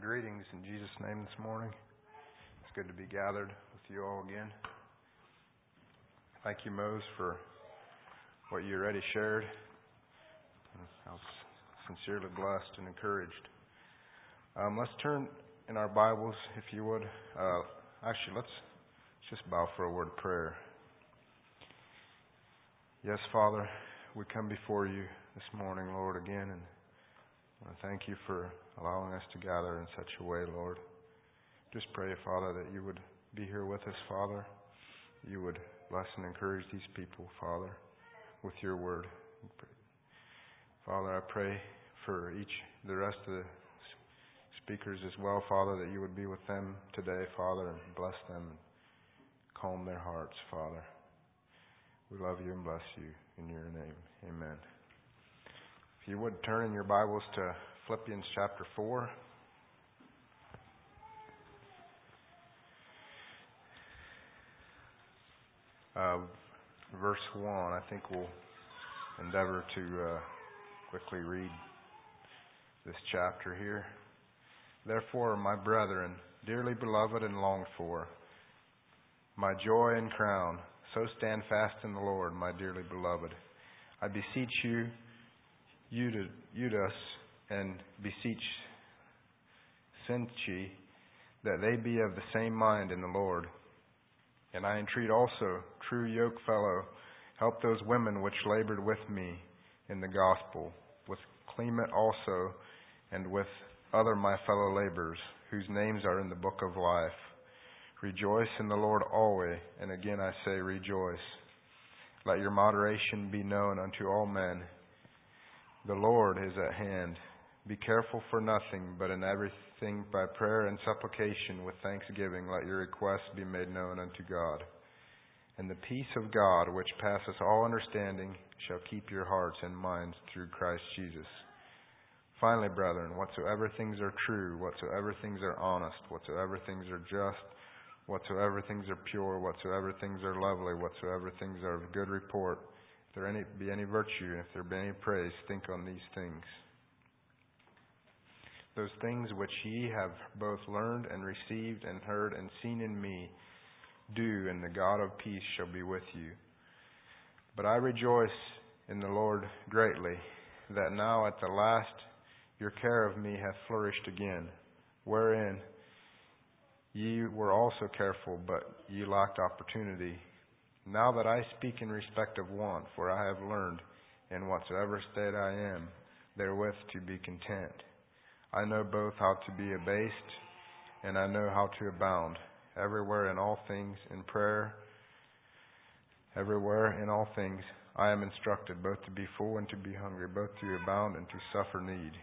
Greetings in Jesus' name this morning. It's good to be gathered with you all again. Thank you, Mose, for what you already shared. I was sincerely blessed and encouraged. Let's turn in our Bibles, if you would. Let's just bow for a word of prayer. Yes, Father, we come before you this morning, Lord, again, and I want to thank you for allowing us to gather in such a way, Lord. Just pray, Father, that you would be here with us, Father. You would bless and encourage these people, Father, with your word. Father, I pray for the rest of the speakers as well, Father, that you would be with them today, Father, and bless them and calm their hearts, Father. We love you and bless you in your name. Amen. If you would turn in your Bibles to Philippians chapter 4. Verse 1, I think we'll endeavor to quickly read this chapter here. Therefore, my brethren, dearly beloved and longed for, my joy and crown, so stand fast in the Lord, my dearly beloved. I beseech you, Euodias, and beseech Syntyche, that they be of the same mind in the Lord. And I entreat also, true yokefellow, help those women which labored with me in the gospel, with Clement also, and with other my fellow laborers, whose names are in the book of life. Rejoice in the Lord always, and again I say rejoice. Let your moderation be known unto all men. The Lord is at hand. Be careful for nothing, but in everything by prayer and supplication with thanksgiving let your requests be made known unto God. And the peace of God, which passeth all understanding, shall keep your hearts and minds through Christ Jesus. Finally, brethren, whatsoever things are true, whatsoever things are honest, whatsoever things are just, whatsoever things are pure, whatsoever things are lovely, whatsoever things are of good report, if there be any virtue, if there be any praise, think on these things. Those things which ye have both learned and received and heard and seen in me, do, and the God of peace shall be with you. But I rejoice in the Lord greatly, that now at the last your care of me hath flourished again, wherein ye were also careful, but ye lacked opportunity. Now that I speak in respect of want, for I have learned, in whatsoever state I am, therewith to be content. I know both how to be abased, and I know how to abound. Everywhere in all things, in prayer, everywhere in all things, I am instructed, both to be full and to be hungry, both to abound and to suffer need.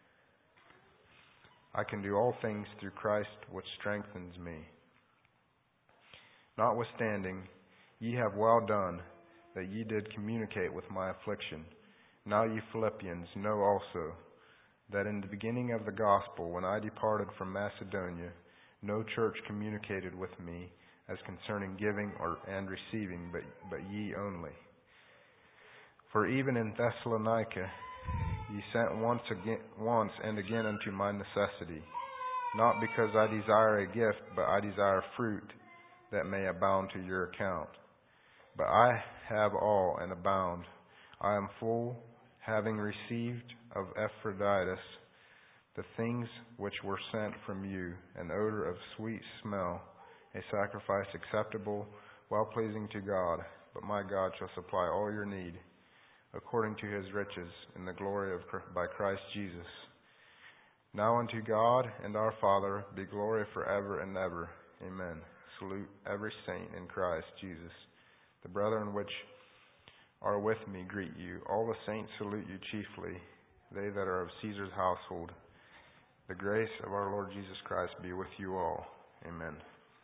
I can do all things through Christ, which strengthens me. Notwithstanding, ye have well done, that ye did communicate with my affliction. Now ye Philippians know also, that in the beginning of the gospel, when I departed from Macedonia, no church communicated with me as concerning giving and receiving, but ye only. For even in Thessalonica ye sent once and again unto my necessity, not because I desire a gift, but I desire fruit that may abound to your account. But I have all and abound. I am full, having received of Epaphroditus the things which were sent from you, an odor of sweet smell, a sacrifice acceptable, well-pleasing to God. But my God shall supply all your need, according to his riches, in the glory by Christ Jesus. Now unto God and our Father be glory forever and ever. Amen. Salute every saint in Christ Jesus. The brethren which are with me greet you. All the saints salute you chiefly, they that are of Caesar's household. The grace of our Lord Jesus Christ be with you all. Amen.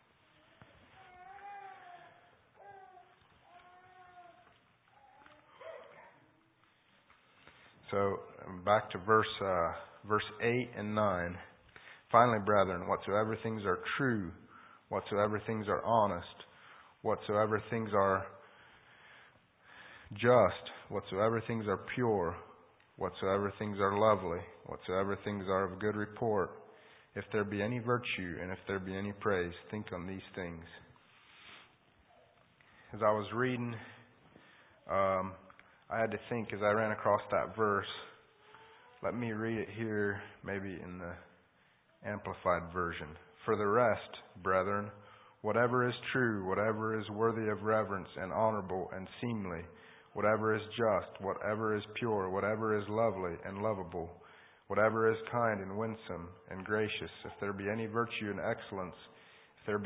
So, back to verse 8 and 9. Finally, brethren, whatsoever things are true, whatsoever things are honest, whatsoever things are just, whatsoever things are pure, whatsoever things are lovely, whatsoever things are of good report, if there be any virtue, and if there be any praise, think on these things. As I was reading, I had to think as I ran across that verse. Let me read it here, maybe in the Amplified Version. For the rest, brethren, whatever is true, whatever is worthy of reverence and honorable and seemly, whatever is just, whatever is pure, whatever is lovely and lovable, whatever is kind and winsome and gracious, if there be any virtue and excellence, if there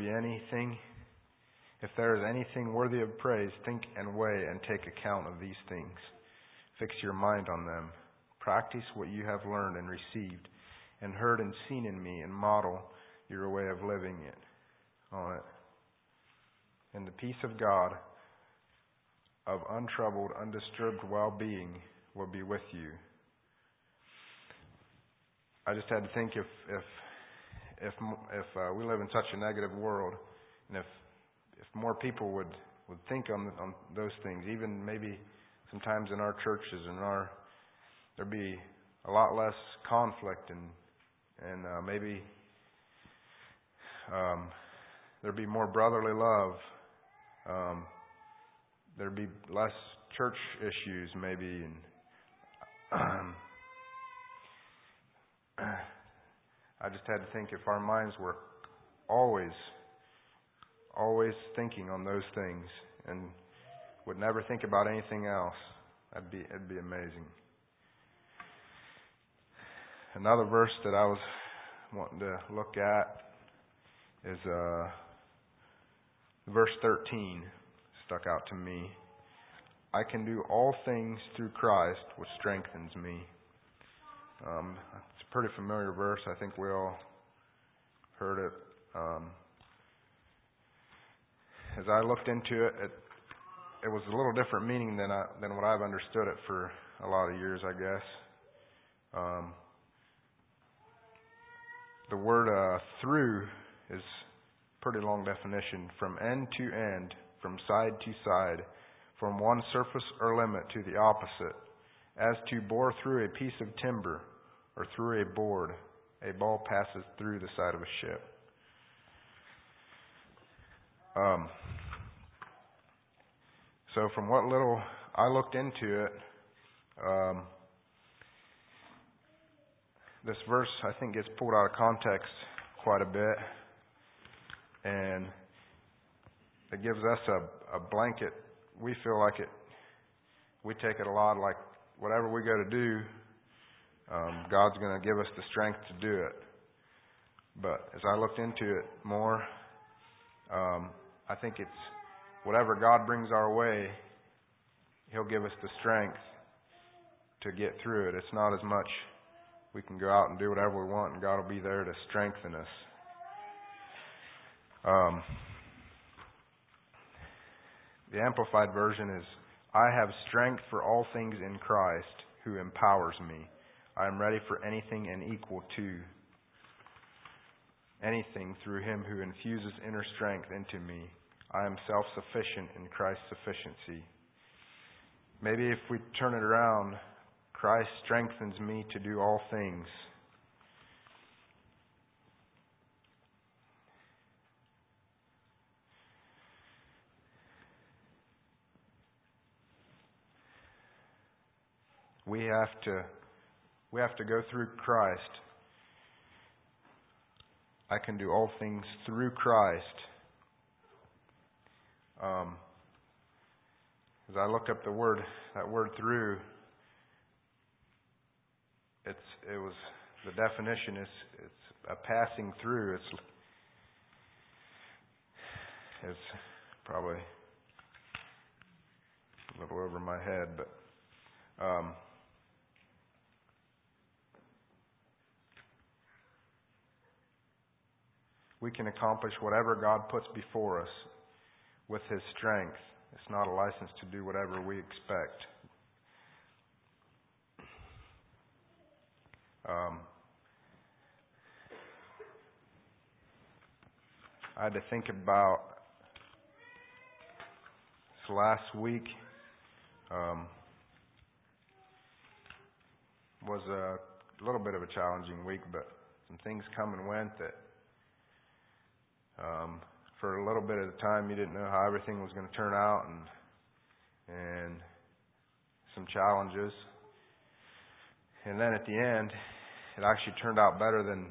is anything worthy of praise, think and weigh and take account of these things. Fix your mind on them. Practice what you have learned and received and heard and seen in me, and model your way of living on it. And the peace of God, of untroubled, undisturbed well-being, will be with you. I just had to think if we live in such a negative world, and if more people would think on those things, even maybe sometimes in our churches and there'd be a lot less conflict and maybe there'd be more brotherly love. There'd be less church issues maybe, and I just had to think if our minds were always thinking on those things and would never think about anything else, it'd be amazing. Another verse that I was wanting to look at is verse 13. Stuck out to me. I can do all things through Christ, which strengthens me. It's a pretty familiar verse. I think we all heard it. As I looked into it, it was a little different meaning than what I've understood it for a lot of years, I guess. The word through is a pretty long definition. From end to end, from side to side, from one surface or limit to the opposite, as to bore through a piece of timber or through a board, a ball passes through the side of a ship. So from what little I looked into it, this verse I think gets pulled out of context quite a bit, and it gives us a blanket. We feel like we take it a lot like whatever we go to do, God's going to give us the strength to do it. But as I looked into it more, I think it's whatever God brings our way, He'll give us the strength to get through it. It's not as much we can go out and do whatever we want and God will be there to strengthen us. The Amplified Version is, I have strength for all things in Christ who empowers me. I am ready for anything and equal to anything through Him who infuses inner strength into me. I am self-sufficient in Christ's sufficiency. Maybe if we turn it around, Christ strengthens me to do all things. We have to go through Christ. I can do all things through Christ. As I look up that word through, the definition is it's a passing through. It's probably a little over my head, but we can accomplish whatever God puts before us with His strength. It's not a license to do whatever we expect. I had to think about this last week. Was a little bit of a challenging week, but some things come and went that for a little bit of the time you didn't know how everything was going to turn out, and some challenges. And then at the end, it actually turned out better than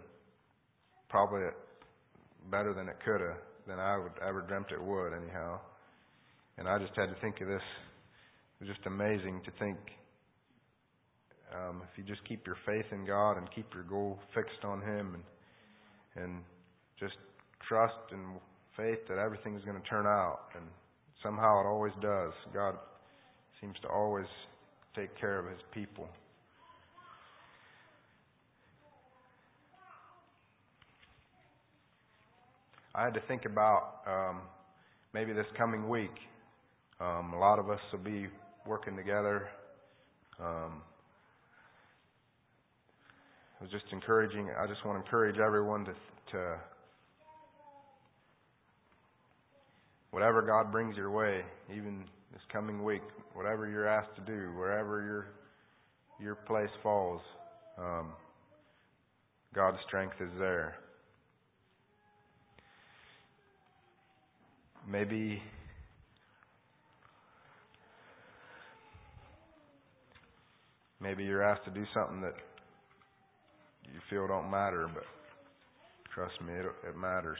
it could have, than I would ever dreamt it would anyhow. And I just had to think of this. It was just amazing to think, if you just keep your faith in God and keep your goal fixed on Him and just trust and faith that everything's going to turn out. And somehow it always does. God seems to always take care of His people. I had to think about maybe this coming week. A lot of us will be working together. It was just encouraging. I just want to encourage everyone to whatever God brings your way, even this coming week, whatever you're asked to do, wherever your place falls, God's strength is there. Maybe you're asked to do something that you feel don't matter, but trust me, it matters.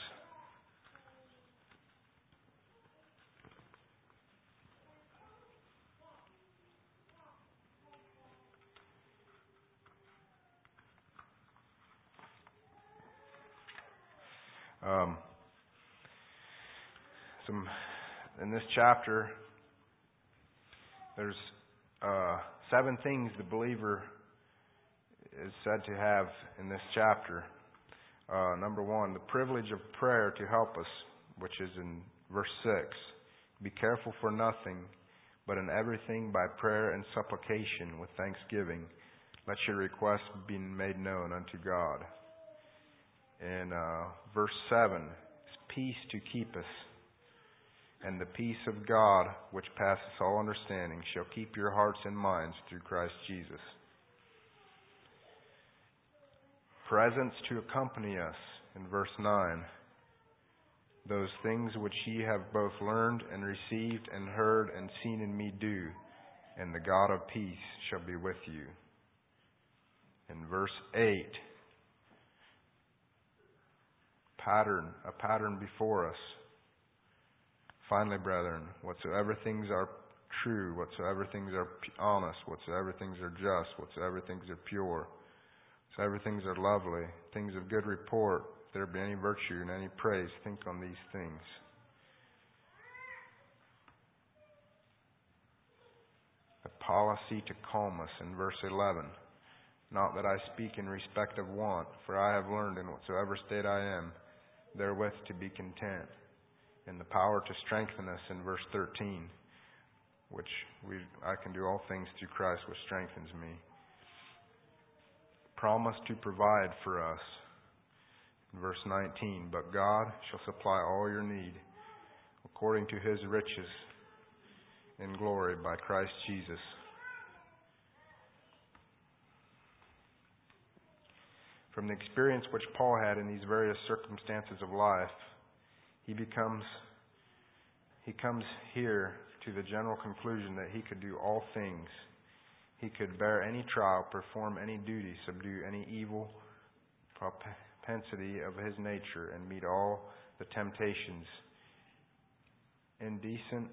In this chapter, there's 7 things the believer is said to have in this chapter. Number 1, the privilege of prayer to help us, which is in verse 6. Be careful for nothing, but in everything by prayer and supplication with thanksgiving, let your requests be made known unto God. In verse 7, it's peace to keep us. And the peace of God, which passeth all understanding, shall keep your hearts and minds through Christ Jesus. Presence to accompany us, in verse 9. Those things which ye have both learned and received and heard and seen in me do, and the God of peace shall be with you. In verse 8, a pattern before us. Finally, brethren, whatsoever things are true, whatsoever things are honest, whatsoever things are just, whatsoever things are pure, whatsoever things are lovely, things of good report, if there be any virtue and any praise, think on these things. A policy to calm us in verse 11. Not that I speak in respect of want, for I have learned in whatsoever state I am, therewith to be content. And the power to strengthen us in verse 13, which I can do all things through Christ which strengthens me. Promise to provide for us in verse 19, but God shall supply all your need according to His riches in glory by Christ Jesus. From the experience which Paul had in these various circumstances of life, he comes here to the general conclusion that he could do all things. He could bear any trial, perform any duty, subdue any evil propensity of his nature, and meet all the temptations, incident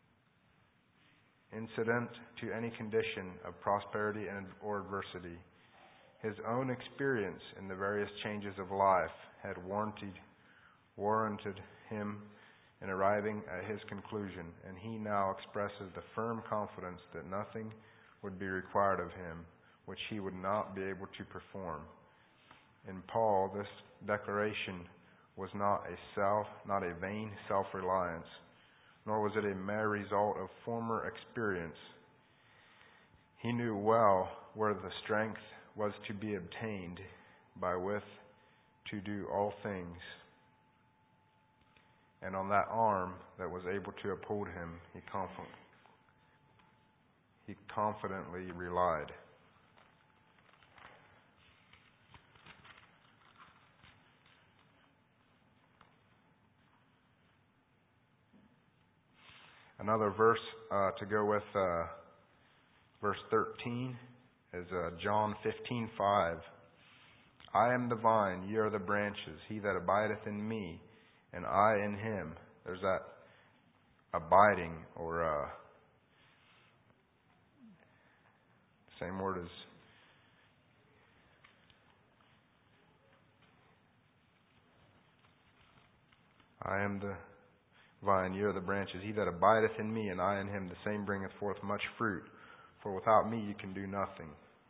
to any condition of prosperity or adversity. His own experience in the various changes of life had warranted him in arriving at his conclusion, and he now expresses the firm confidence that nothing would be required of him which he would not be able to perform. In Paul, this declaration was not a vain self-reliance, nor was it a mere result of former experience. He knew well where the strength was to be obtained by with to do all things. And on that arm that was able to uphold him, he confidently relied. Another verse to go with verse 13 is John 15:5. I am the vine, ye are the branches. He that abideth in me, and I in him. There's that abiding, or same word as I am the vine, ye are the branches. He that abideth in me, and I in him, the same bringeth forth much fruit. For without me you can do nothing.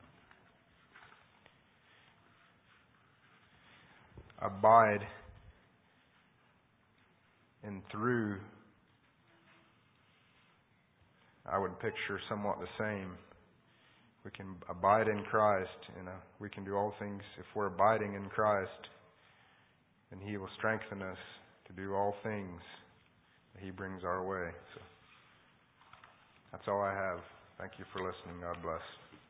Abide and through, I would picture somewhat the same. We can abide in Christ, we can do all things. If we're abiding in Christ, then He will strengthen us to do all things that He brings our way. So that's all I have. Thank you for listening. God bless.